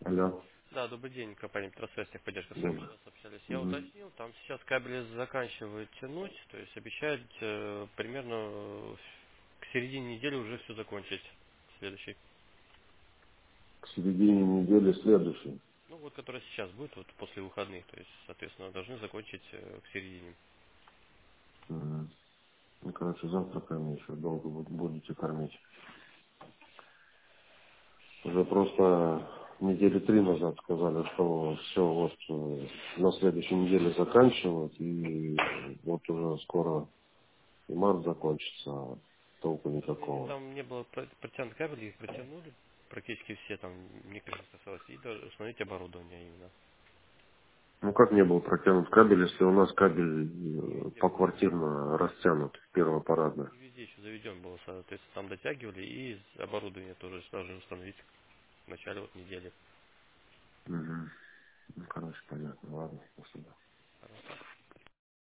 Алло. Да, добрый день, компания Петросвязь, техподдержка, с вами Добрый. сейчас общались. Я Мгм. уточнил, там сейчас кабели заканчивают тянуть, то есть обещают примерно к середине недели уже все закончить. Следующий. К середине недели следующей. Ну вот, которая сейчас будет, вот после выходных, то есть, соответственно, должны закончить к середине. Мгм. Ну, короче, завтра кормить еще долго будете кормить. Уже просто недели 3 назад сказали, что все вот на следующей неделе заканчивают, и вот уже скоро и март закончится, а толку К сожалению, никакого. там не было протянут кабели, их протянули, практически все, там некоторых осталось, и установить оборудование именно. Ну как не был протянут кабель, если у нас кабель Не везде был. поквартирно растянут в первопарадно? Не везде еще заведен был, соответственно, там дотягивали, и оборудование тоже должны установить в начале вот недели. Угу. Ну, короче, понятно. Ладно, спасибо.